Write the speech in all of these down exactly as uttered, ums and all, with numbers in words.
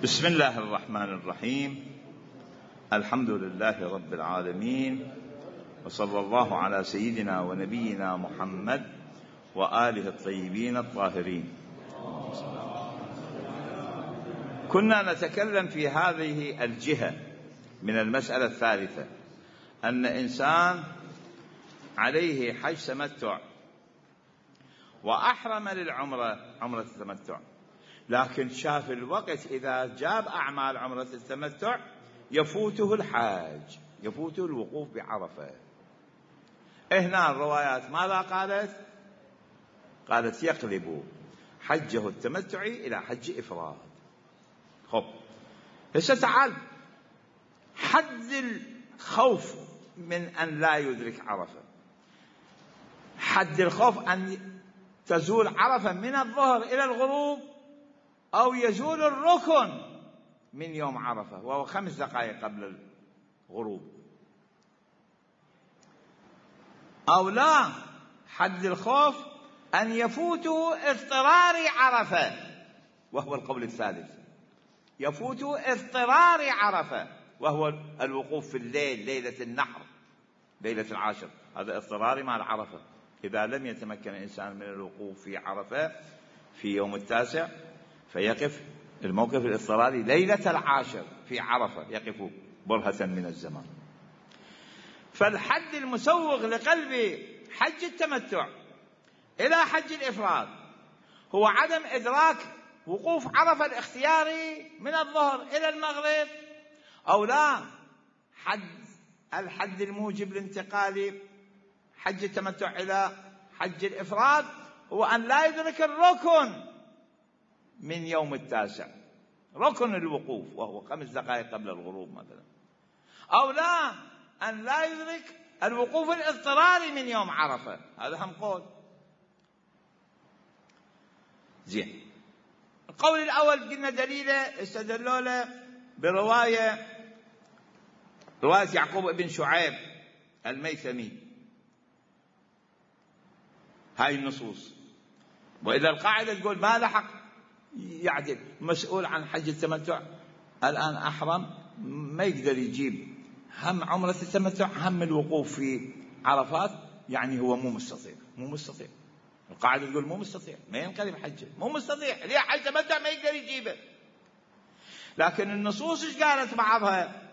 بسم الله الرحمن الرحيم. الحمد لله رب العالمين، وصلى الله على سيدنا ونبينا محمد وآله الطيبين الطاهرين. كنا نتكلم في هذه الجهة من المسألة الثالثة، أن إنسان عليه حج تمتع وأحرم للعمرة عمرة التمتع، لكن شاف الوقت إذا جاب أعمال عمرة التمتع يفوته الحاج، يفوته الوقوف بعرفة. هنا الروايات ماذا قالت؟ قالت يقلب حجه التمتعي إلى حج إفراد. خب هسه تعال، حد الخوف من أن لا يدرك عرفة، حد الخوف أن تزول عرفة من الظهر إلى الغروب، أو يزول الركن من يوم عرفة وهو خمس دقائق قبل الغروب، أو لا، حد الخوف أن يفوته اضطرار عرفة، وهو القول الثالث، يفوته اضطرار عرفة وهو الوقوف في الليل، ليلة النحر، ليلة العاشر، هذا اضطراري مع العرفة. إذا لم يتمكن الإنسان من الوقوف في عرفة في يوم التاسع فيقف الموقف الاضطراري ليلة العاشر في عرفة، يقف برهة من الزمان. فالحد المسوغ لقلب حج التمتع إلى حج الإفراد هو عدم إدراك وقوف عرفة الاختياري من الظهر إلى المغرب، أو لا، حد الحد الموجب لانتقال حج التمتع إلى حج الإفراد هو أن لا يدرك الركن من يوم التاسع، ركن الوقوف وهو خمس دقائق قبل الغروب مثلا، أو لا، أن لا يدرك الوقوف الاضطراري من يوم عرفة، هذا هم قول. زين، القول الأول قلنا دليله استدلوا له برواية رواية يعقوب بن شعيب الميثمي، هاي النصوص. وإذا القاعدة تقول ما لحق يعدل مسؤول عن حج التمتع الآن أحرم، ما يقدر يجيب هم عمرة التمتع هم الوقوف في عرفات، يعني هو مو مستطيع، مو مستطيع. القاعدة تقول مو مستطيع، ما ينقلب حجه، مو مستطيع، ليه حج تمتع ما يقدر يجيبه. لكن النصوص ايش قالت بعضها؟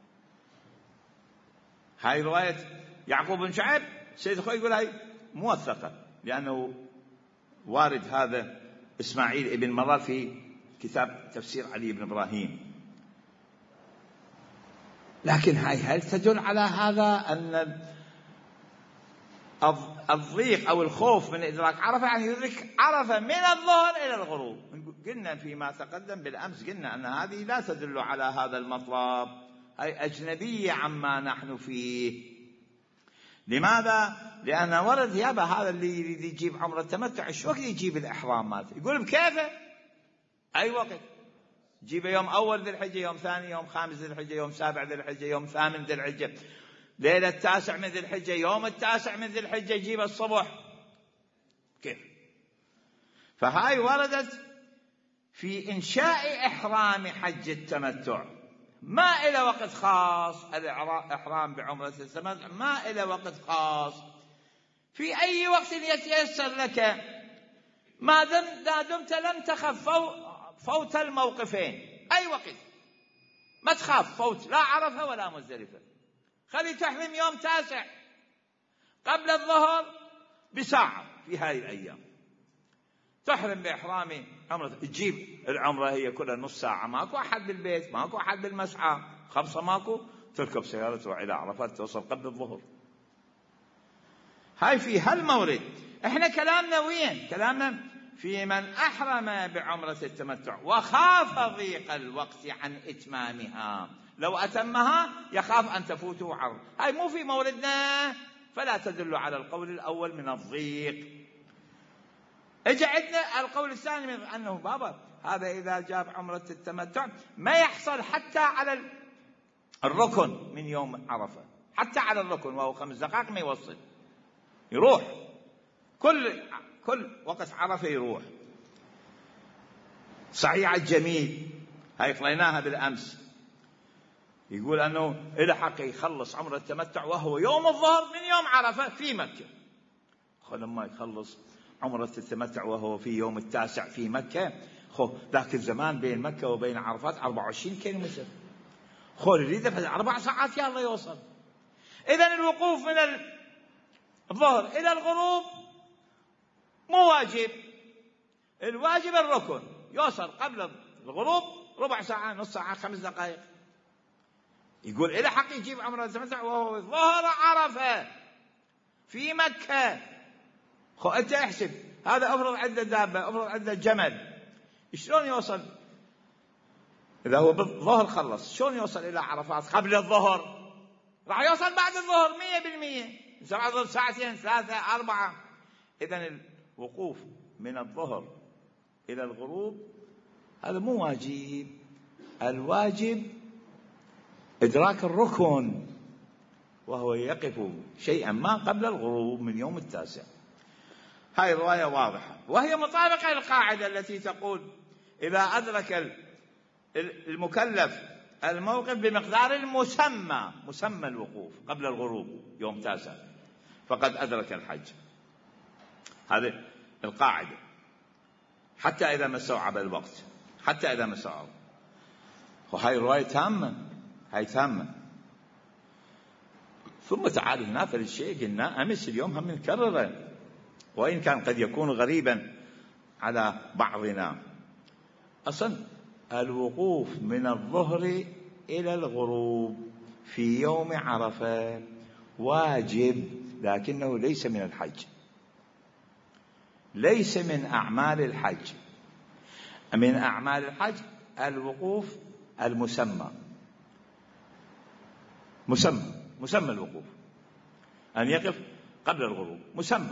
هاي رواية يعقوب بن شعيب سيد خوي يقول هاي موثقة، لأنه وارد هذا إسماعيل ابن مرار في كتاب تفسير علي بن إبراهيم. لكن هاي هل تدل على هذا أن الضيق أو الخوف من إدراك عرفة يعني يدرك عرفة من الظهر إلى الغروب؟ قلنا فيما تقدم بالأمس، قلنا أن هذه لا تدل على هذا المطلب، هاي أجنبية عما نحن فيه. لماذا؟ لأن ورد يابا هذا اللي يريد يجيب عمرة التمتع ايش وقت يجيب الإحرام مالته؟ يقول بكيفه، أي وقت جيبه، يوم أول ذي الحجة، يوم ثاني، يوم خامس ذي الحجة، يوم سابع ذي الحجة، يوم ثامن ذي الحجة، ليلة التاسع من ذي الحجة، يوم التاسع من ذي الحجة، جيبه الصبح، كيف؟ فهاي وردت في إنشاء إحرام حج التمتع، ما إلى وقت خاص. الإحرام بعمرة التمتع ما إلى وقت خاص، في أي وقت يتيسر لك، ما دمت لم تخف فوت الموقفين، أي وقت ما تخاف فوت لا عرفة ولا مزدلفة. خلي تحرم يوم تاسع قبل الظهر بساعة في هاي الأيام، تحرم بإحرام عمرة، تجيب العمرة هي كلها نص ساعة، ماكو أحد بالبيت، ماكو أحد بالمسعى، خمسة ماكو، تركب سيارة تروح إلى عرفات توصل قبل الظهر. هاي في هالمورد احنا كلامنا وين؟ كلامنا في من أحرم بعمرة التمتع وخاف ضيق الوقت عن إتمامها، لو أتمها يخاف أن تفوته عرض، هاي مو في موردنا، فلا تدل على القول الأول من الضيق. اجى عندنا القول الثاني من أنه بابا هذا إذا جاب عمرة التمتع ما يحصل حتى على الركن من يوم عرفة، حتى على الركن وهو خمس دقائق ما يوصل، يروح كل كل وقت عرفة يروح. صحيح الجميل هاي قريناها بالأمس. يقول أنه إلى حق يخلص عمر التمتع وهو يوم الظهر من يوم عرفة في مكة. لما يخلص عمرة التمتع وهو في يوم التاسع في مكة، خو ذاك الزمان بين مكة وبين عرفات أربعة وعشرين كيلومتر، خو يريد في أربع ساعات يا الله يوصل. إذن الوقوف من الظهر إلى الغروب مو واجب، الواجب الركن، يوصل قبل الغروب ربع ساعة، نص ساعة، خمس دقائق. يقول إلى حق يجيب عمرة التمتع وهو ظهر عرفة في مكة. خو أنت احسب، هذا أفرض عنده دابة، أفرض عنده جمل، شلون يوصل؟ إذا هو بالظهر خلص، شلون يوصل إلى عرفات قبل الظهر؟ راح يوصل بعد الظهر مية بالمية، بعد ساعتين ثلاثة أربعة. إذن الوقوف من الظهر إلى الغروب هذا مو واجب، الواجب إدراك الركن وهو يقف شيئا ما قبل الغروب من يوم التاسع. هاي الرواية واضحة، وهي مطابقة للقاعدة التي تقول إذا أدرك المكلف الموقف بمقدار المسمى، مسمى الوقوف قبل الغروب يوم تاسع، فقد أدرك الحج. هذه القاعدة حتى إذا ما استوعب الوقت، حتى إذا ما استوعب. وهاي الرواية تامة، هاي تامة. ثم تعال هنا في الشيء قلنا أمس اليوم هم نكرره، وإن كان قد يكون غريبا على بعضنا. أصلا الوقوف من الظهر إلى الغروب في يوم عرفة واجب، لكنه ليس من الحج، ليس من أعمال الحج. من أعمال الحج الوقوف المسمى، مسمى مسمى الوقوف أن يقف قبل الغروب، مسمى.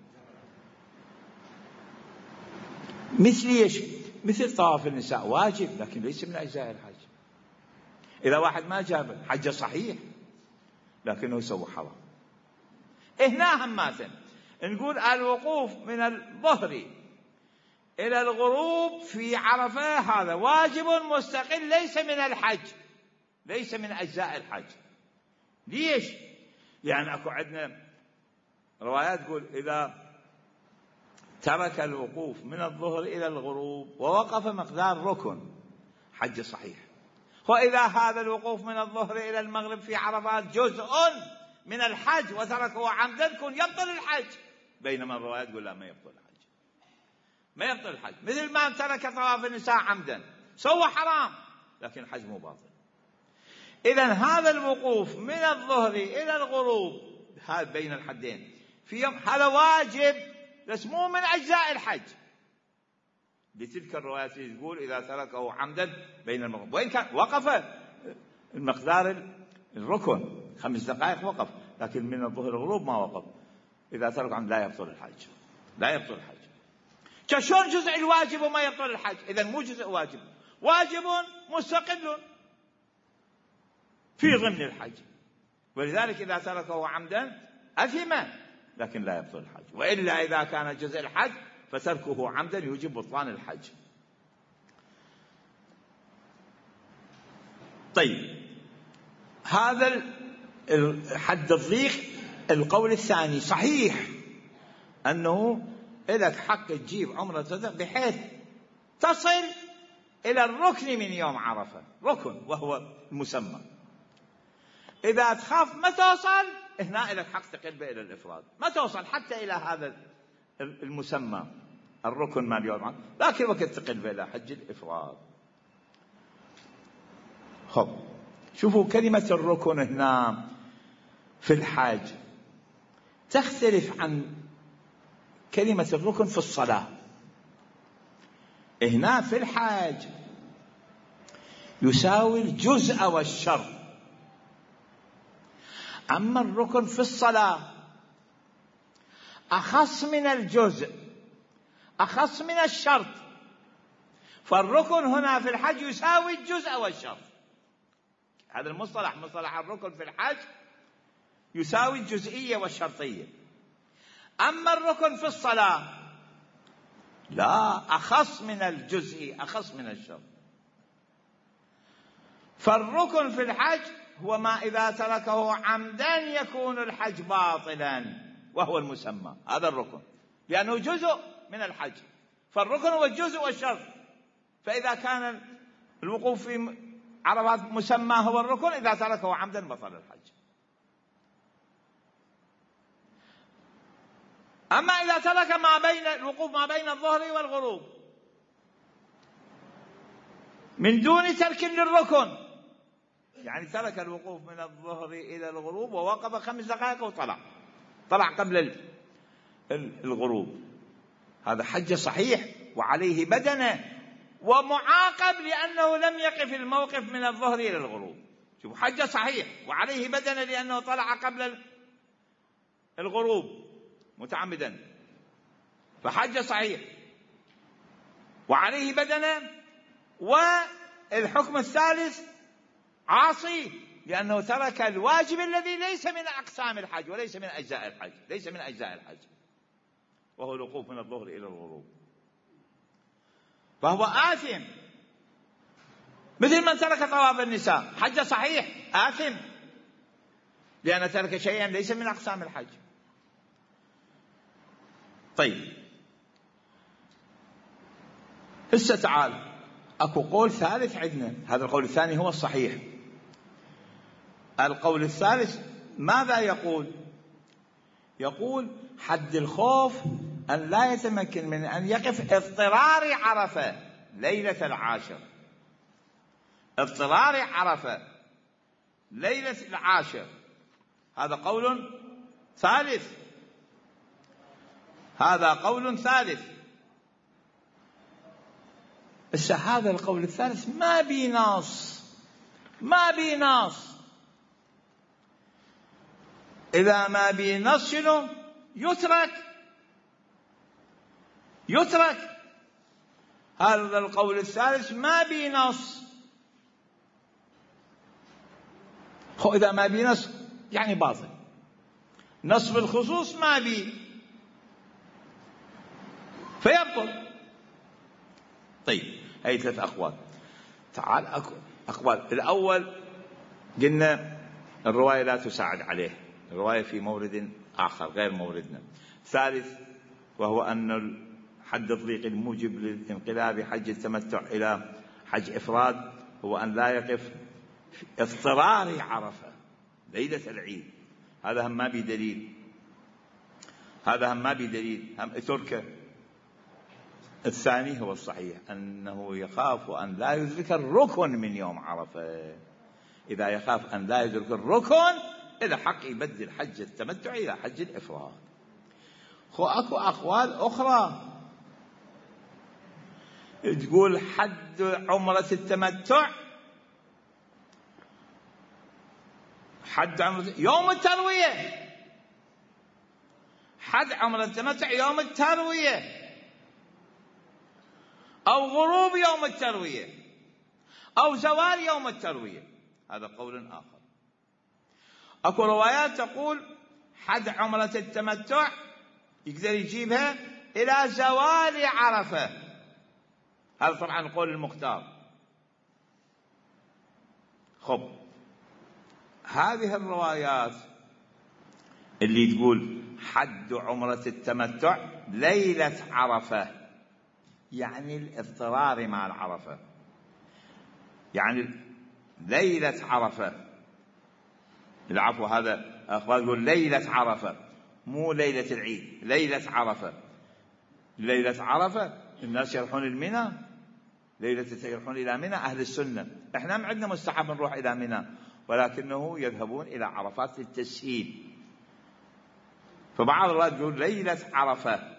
مثل ايش؟ مثل طواف النساء واجب لكن ليس من أجزاء الحج. إذا واحد ما جاب حج صحيح لكنه سوى حرام. هنا هماتن نقول الوقوف من الظهر إلى الغروب في عرفة هذا واجب مستقل، ليس من الحج، ليس من أجزاء الحج. ليش؟ يعني أكو عندنا روايات تقول إذا ترك الوقوف من الظهر إلى الغروب ووقف مقدار ركن حج صحيح. وإذا هذا الوقوف من الظهر إلى المغرب في عرفات جزء من الحج وتركه عمدا كن يبطل الحج. بينما الروايات تقول لا، ما يبطل الحج، ما يبطل الحج. مثل ما ترك طواف النساء عمدا سوى حرام لكن الحج مو باطل. إذن هذا الوقوف من الظهر إلى الغروب هذا بين الحدين في يوم هذا واجب، بس مو من أجزاء الحج بتلك الروايات اللي تقول إذا تركه عمدا بين المغرب، وإن كان وقف المقدار الركن خمس دقائق وقف، لكن من الظهر الغروب ما وقف. إذا ترك عمدا لا يبطل الحج، لا يبطل الحج. كشون جزء الواجب وما يبطل الحج؟ إذن مو جزء واجب، واجب مستقل في ضمن الحج، ولذلك إذا تركه عمدا أثم لكن لا يبطل الحج. وإلا إذا كان جزء الحج فتركه عمدا يوجب بطلان الحج. طيب، هذا حد الضيق. القول الثاني صحيح أنه لك حق تجيب عمرة بحيث تصل إلى الركن من يوم عرفة، ركن وهو المسمى. إذا تخاف ما توصل هنا لك حق تقلب إلى الإفراد، ما توصل حتى إلى هذا المسمى الركن ما اليوم عرفة، لكن وقت تقلب إلى حج الإفراد. خب شوفوا كلمة الركن هنا في الحج تختلف عن كلمة الركن في الصلاة. هنا في الحج يساوي الجزء والشرط، أما الركن في الصلاة أخص من الجزء، أخص من الشرط. فالركن هنا في الحج يساوي الجزء والشرط. هذا المصطلح، مصطلح الركن في الحج يساوي الجزئية والشرطية. أما الركن في الصلاة لا، أخص من الجزئي، أخص من الشرط. فالركن في الحج هو ما إذا تركه عمدا يكون الحج باطلا، وهو المسمى، هذا الركن، لأنه جزء من الحج. فالركن هو الجزء والشرط. فإذا كان الوقوف في عرفات مسمى هو الركن، إذا تركه عمدا بطل الحج. أما إذا ترك ما بين الوقوف ما بين الظهر والغروب من دون ترك للركن، يعني ترك الوقوف من الظهر إلى الغروب ووقف خمس دقائق وطلع طلع قبل الغروب، هذا حج صحيح وعليه بدنه ومعاقب لأنه لم يقف الموقف من الظهر إلى الغروب. شوف، حج صحيح وعليه بدنه لأنه طلع قبل الغروب متعمدا، فحج صحيح وعليه بدنه. والحكم الثالث عاصي لأنه ترك الواجب الذي ليس من أقسام الحج وليس من أجزاء الحج، ليس من أجزاء الحج، وهو الوقوف من الظهر إلى الغروب، فهو آثم مثل من ترك طواف النساء، حج صحيح آثم لأن ترك شيئا ليس من أقسام الحج. طيب، هسه تعال أكو قول ثالث عندنا، هذا القول الثاني هو الصحيح. القول الثالث ماذا يقول؟ يقول حد الخوف أن لا يتمكن من أن يقف اضطرار عرفة ليلة العاشر، اضطرار عرفة ليلة العاشر، هذا قول ثالث، هذا قول ثالث. بس هذا القول الثالث ما بي نص، ما بي نص. إذا ما بي نص شنو؟ يترك يترك هذا القول الثالث ما بي نص. خو إذا ما بي نص يعني باطل، نص بالخصوص ما بي فيبطل. طيب، هاي ثلاث أقوال. تعال أكو أقوال. الأول قلنا الرواية لا تساعد عليه، الرواية في مورد آخر غير موردنا. ثالث وهو أن حد الضيق الموجب للانقلاب حج التمتع إلى حج إفراد هو أن لا يقف اضطرار عرفة ليلة العيد، هذا هم ما بدليل، هذا هم ما بدليل، هم تركه. الثاني هو الصحيح أنه يخاف أن لا يدرك الركن من يوم عرفة، إذا يخاف أن لا يدرك الركن إذا حق يبدل حج التمتع إلى حج الإفراد. خو أكو أقوال أخرى تقول حد عمرة التمتع حد عمرة يوم التروية، حد عمرة التمتع يوم التروية أو غروب يوم التروية أو زوال يوم التروية، هذا قول آخر. أكو روايات تقول حد عمرة التمتع يقدر يجيبها إلى زوال عرفة، هذا طبعا القول المختار. خب، هذه الروايات اللي تقول حد عمرة التمتع ليلة عرفة يعني الاضطرار مع العرفة، يعني ليلة عرفة، العفو هذا أخبار يقول ليلة عرفة مو ليلة العيد، ليلة عرفة. ليلة عرفة الناس يروحون المنى، ليلة يروحون إلى منى أهل السنة، إحنا ما عندنا مستحب نروح إلى منى، ولكنه يذهبون إلى عرفات للتسهيل. فبعض الروايات يقول ليلة عرفة،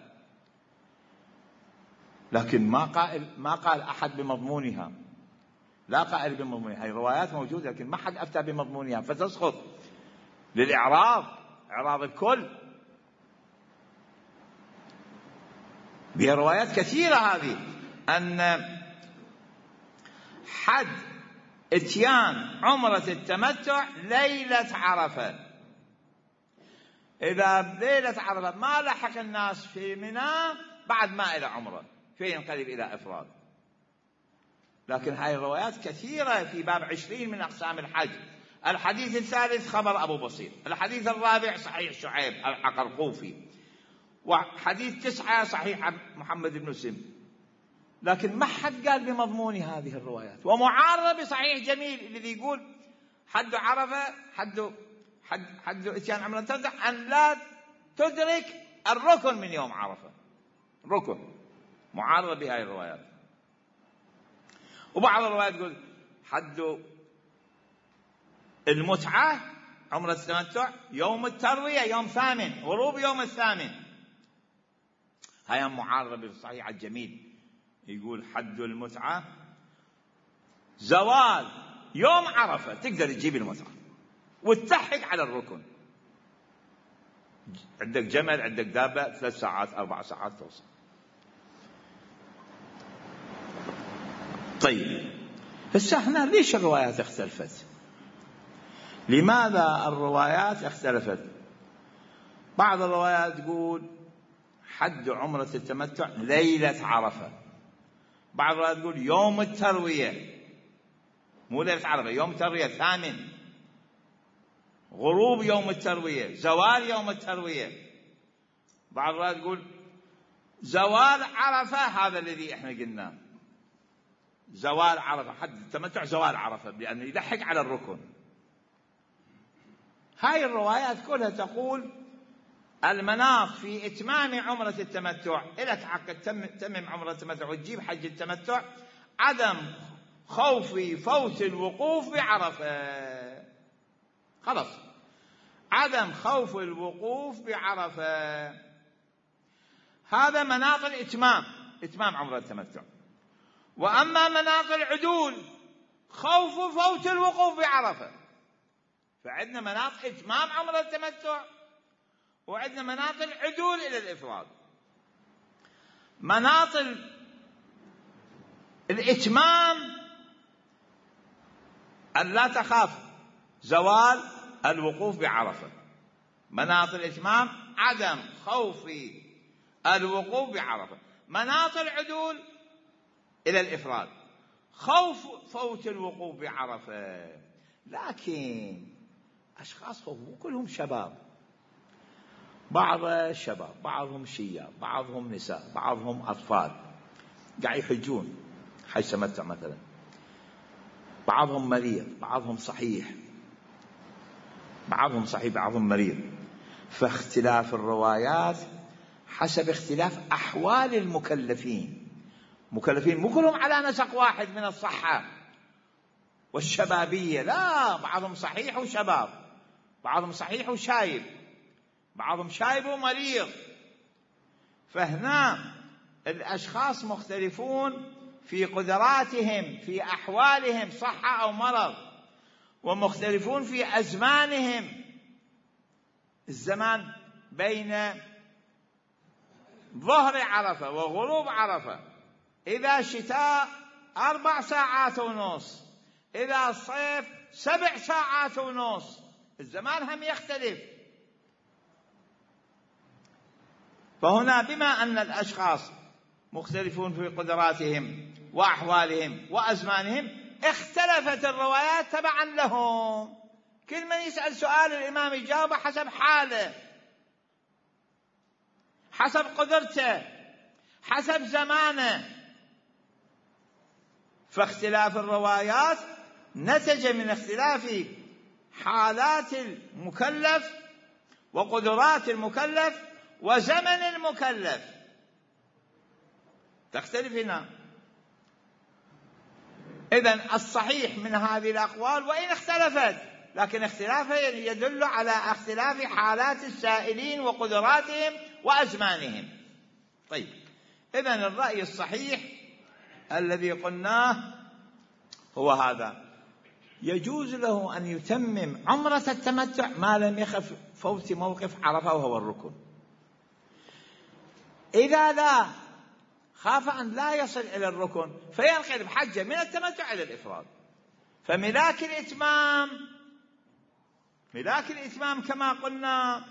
لكن ما قال ما قال أحد بمضمونها، لا قائل بمضمونها، هي روايات موجودة لكن ما حد أفتى بمضمونها فتسقط للإعراض، إعراض الكل. بها روايات كثيرة هذه أن حد اتيان عمرة التمتع ليلة عرفة، إذا ليلة عرفة ما لحق الناس في منى بعد ما إلى عمرة في ينقلب إلى إفراد، لكن هاي الروايات كثيرة في باب عشرين من أقسام الحج. الحديث الثالث خبر أبو بصير، الحديث الرابع صحيح شعيب الحقرقوفي، وحديث تسعة صحيح محمد بن سم. لكن ما حد قال بمضمون هذه الروايات، ومعارضة بصحيح جميل الذي يقول حد عرفة حد حد حد إتيان عمرة تمتع أن لا تدرك الركن من يوم عرفة، ركن. معارضة بهذه الروايات. وبعض الروايات تقول حد المتعة عمرة التمتع يوم التروية يوم ثامن، غروب يوم الثامن. هاي معارضة بالصحيح الجميل، يقول حد المتعة زوال يوم عرفة، تقدر تجيب المتعة وتلحق على الركن. عندك جمل، عندك دابة، ثلاث ساعات أربع ساعات توصل. طيب بس احنا ليش الروايات اختلفت؟ لماذا الروايات اختلفت؟ بعض الروايات تقول حد عمرة التمتع ليلة عرفة، بعض الروايات تقول يوم التروية، مو ليلة عرفة، يوم التروية ثامن، غروب يوم التروية، زوال يوم التروية. بعض الروايات تقول زوال عرفة، هذا الذي احنا قلناه، زوال عرفة، حد التمتع زوال عرفة، لأنه يلحق على الركن. هاي الروايات كلها تقول المناط في إتمام عمرة التمتع، إلى تعقد تمم عمرة التمتع وتجيب حج التمتع، عدم خوف فوت الوقوف بعرفة. خلاص، عدم خوف الوقوف بعرفة، هذا مناط الإتمام، إتمام عمرة التمتع. وأما مناط العدول خوف فوت الوقوف بعرفة، فعندنا مناط إتمام عمرة التمتع وعندنا مناط العدول إلى الإفراد. مناط الإتمام أن لا تخاف زوال الوقوف بعرفة، مناط الإتمام عدم خوف الوقوف بعرفة. مناط العدول إلى الإفراد خوف فوت الوقوف بعرفة. لكن أشخاص مو كلهم شباب، بعض الشباب، بعضهم شياب، بعضهم نساء، بعضهم أطفال قاعد يحجون حج تمتع مثلا، بعضهم مريض، بعضهم صحيح، بعضهم صحيح بعضهم مريض. فاختلاف الروايات حسب اختلاف أحوال المكلفين. مكلفين مو كلهم على نسق واحد من الصحة والشبابية، لا، بعضهم صحيح وشباب، بعضهم صحيح وشايب، بعضهم شايب ومريض. فهنا الأشخاص مختلفون في قدراتهم، في أحوالهم صحة أو مرض، ومختلفون في أزمانهم. الزمان بين ظهر عرفة وغروب عرفة، إذا شتاء أربع ساعات ونص، إذا صيف سبع ساعات ونص، الزمان هم يختلف. فهنا بما أن الأشخاص مختلفون في قدراتهم وأحوالهم وأزمانهم، اختلفت الروايات تبعا لهم. كل من يسأل سؤال الإمام يجاوب حسب حاله، حسب قدرته، حسب زمانه. فاختلاف الروايات نتج من اختلاف حالات المكلف وقدرات المكلف وزمن المكلف، تختلف هنا. إذن الصحيح من هذه الأقوال وإن اختلفت، لكن اختلافها يدل على اختلاف حالات السائلين وقدراتهم وأزمانهم. طيب، إذن الرأي الصحيح الذي قلناه هو هذا: يجوز له أن يتمم عمرة التمتع ما لم يخف فوت موقف عرفة وهو الركن. إذا لا خاف أن لا يصل إلى الركن فينقلب حجة من التمتع إلى الإفراد. فملاك الإتمام، ملاك الإتمام كما قلنا،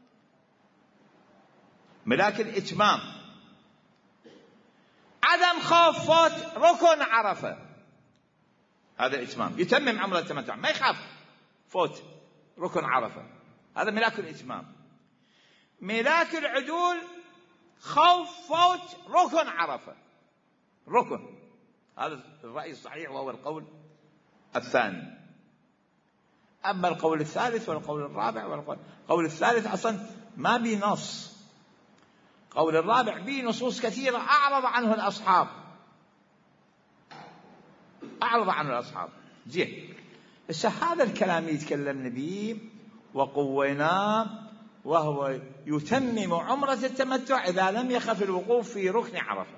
ملاك الإتمام عدم خوف فوت ركن عرفة، هذا الإتمام، يتمم عمرة التمتع، ما يخاف فوت ركن عرفة، هذا ملاك الإتمام. ملاك العدول خوف فوت ركن عرفة، ركن، هذا الرأي الصحيح وهو القول الثاني. أما القول الثالث والقول الرابع والقول القول الثالث أصلا ما بي نص، قول الرابع بي نصوص كثيرة أعرض عنه الأصحاب، أعرض عنه الأصحاب. زين، هذا الكلام يتكلمنا به وقويناه، وهو يتمم عمرة التمتع إذا لم يخف الوقوف في ركن عرفة،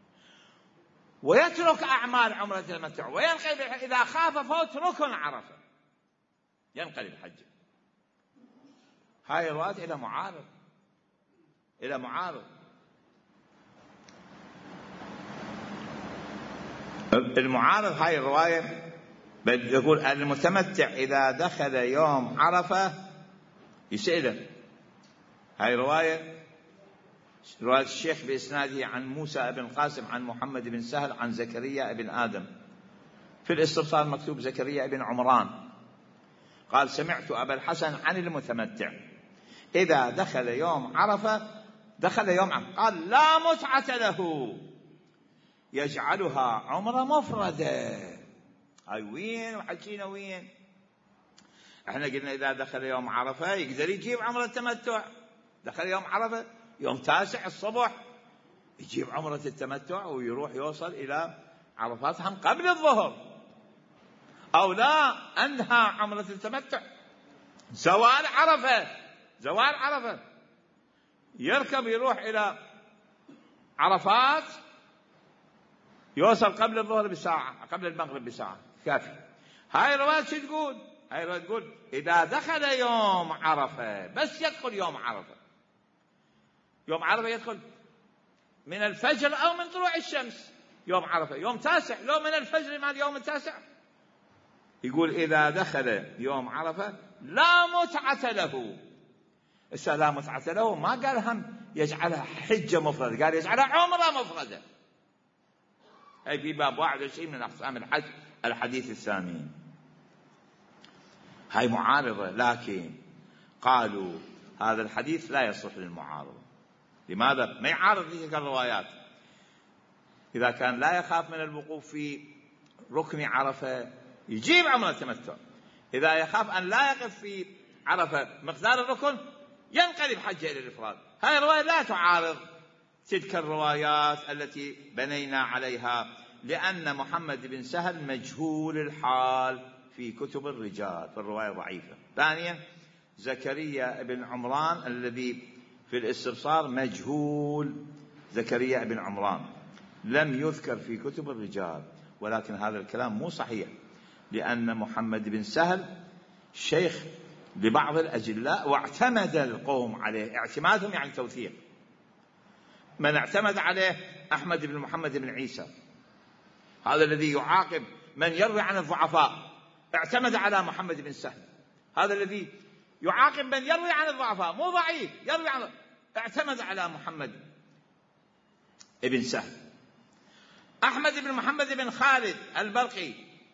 ويترك أعمال عمرة التمتع وينقلب إذا خاف فوت ركن عرفة ينقلب حجه. هاي الروايات إلى معارض، إلى معارض. المعارض هاي الرواية يقول المتمتع إذا دخل يوم عرفة يسأله. هاي رواية رواية الشيخ بإسناده عن موسى بن القاسم عن محمد بن سهل عن زكريا بن آدم. في الاستبصار مكتوب زكريا بن عمران قال سمعت أبا الحسن عن المتمتع إذا دخل يوم عرفة دخل يوم عرفة قال لا متعة له يجعلها عمرة مفردة. هاي وين وحكينا وين؟ احنا قلنا إذا دخل يوم عرفة يقدر يجيب عمرة التمتع، دخل يوم عرفة يوم تاسع الصبح يجيب عمرة التمتع ويروح يوصل إلى عرفات هم قبل الظهر، أو لا أنهى عمرة التمتع زوال عرفة، زوال عرفة يركب يروح إلى عرفات يوصل قبل الظهر بساعة، قبل المغرب بساعة كافي. هاي الرواية شو تقول؟ هاي الرواية تقول إذا دخل يوم عرفة، بس يدخل يوم عرفة، يوم عرفة يدخل من الفجر أو من طلوع الشمس يوم عرفة، يوم تاسع لو من الفجر مع اليوم التاسع. يقول إذا دخل يوم عرفة لا متعة له. إذا لا متعة له ما قال هم يجعلها حجة مفردة، قال يجعلها عمرة مفردة. هاي في باب واحد وعشرين من أقسام الحج الحديث الثامن. هاي معارضة، لكن قالوا هذا الحديث لا يصلح للمعارضة. لماذا؟ ما يعارض تلك الروايات. إذا كان لا يخاف من الوقوف في ركن عرفة يجيب عمرة التمتع، إذا يخاف أن لا يقف في عرفة مقدار الركن ينقلب حجه إلى الإفراد. هذه الرواية لا تعارض تلك الروايات التي بنينا عليها، لأن محمد بن سهل مجهول الحال في كتب الرجال فالرواية ضعيفة. ثانيا زكريا بن عمران الذي في الاستبصار مجهول، زكريا بن عمران لم يذكر في كتب الرجال، ولكن هذا الكلام مو صحيح، لأن محمد بن سهل شيخ لبعض الأجلاء واعتمد القوم عليه، اعتمادهم يعني توثيق. من اعتمد عليه أحمد بن محمد بن عيسى، هذا الذي يعاقب من يروي عن الضعفاء، اعتمد على محمد بن سهل. هذا الذي يعاقب من يروي عن الضعفاء مو ضعيف، يروي عن اعتمد على محمد بن سهل. أحمد بن محمد بن خالد البلقي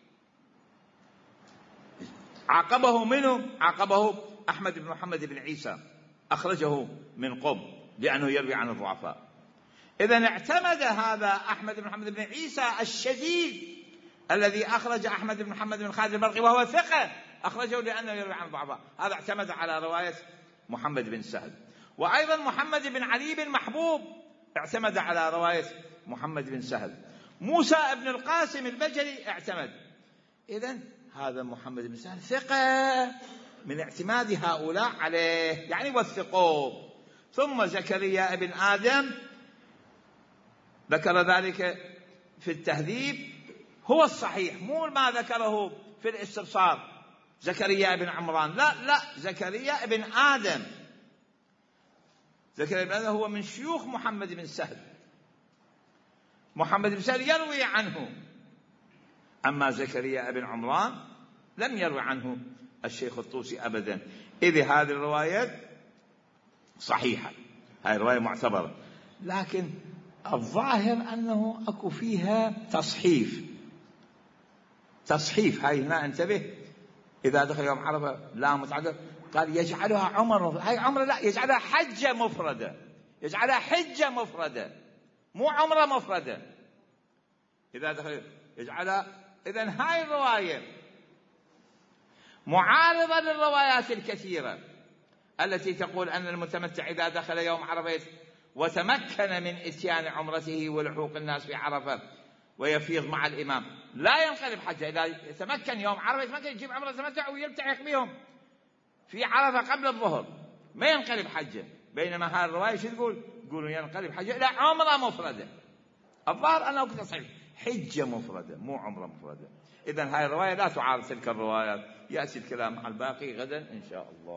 عاقبه منه، عاقبه أحمد بن محمد بن عيسى، أخرجه من قم لأنه يروي عن الضعفاء. إذن اعتمد هذا أحمد بن محمد بن عيسى الشديد الذي أخرج أحمد بن محمد بن خالد البلقي وهو ثقة، أخرجه لأنه يروي عن الضعفاء، هذا اعتمد على رواية محمد بن سهل. وأيضا محمد بن علي بن محبوب اعتمد على رواية محمد بن سهل. موسى بن القاسم البجلي اعتمد. إذن هذا محمد بن سهل ثقة من اعتماد هؤلاء عليه، يعني وثقوه. ثم زكريا بن آدم ذكر ذلك في التهذيب، هو الصحيح مو ما ذكره في الاستبصار زكريا بن عمران، لا لا زكريا بن آدم. زكريا بن آدم هو من شيوخ محمد بن سهل، محمد بن سهل يروي عنه، أما زكريا بن عمران لم يروي عنه الشيخ الطوسي أبدا. إذ هذه الروايات صحيحة، هذه الرواية معتبرة، لكن الظاهر أنه أكو فيها تصحيف، تصحيف، هاي هنا انتبه، إذا دخل يوم عرفة لا متعدد، قال يجعلها عمر، هاي عمرة لا، يجعلها حجة مفردة، يجعلها حجة مفردة مو عمرة مفردة. إذا دخل يجعلها. إذن هاي الرواية معارضة للروايات الكثيرة التي تقول أن المتمتع إذا دخل يوم عرفة وتمكن من إتيان عمرته ولحوق الناس في عرفة ويفيض مع الإمام لا ينقلب حجة. إذا يتمكن يوم عرفة يتمكن يجيب عمرة تمتع ويلتحق بهم في عرفة قبل الظهر ما ينقلب حجة. بينما هذه الرواية شو تقول؟ تقولون ينقلب حجة لا عمرة مفردة. الظاهر أنه كنت صحيح حجة مفردة مو عمرة مفردة. إذن هذه الرواية لا تعارض تلك الروايات. يأتي الكلام على الباقي غدا إن شاء الله.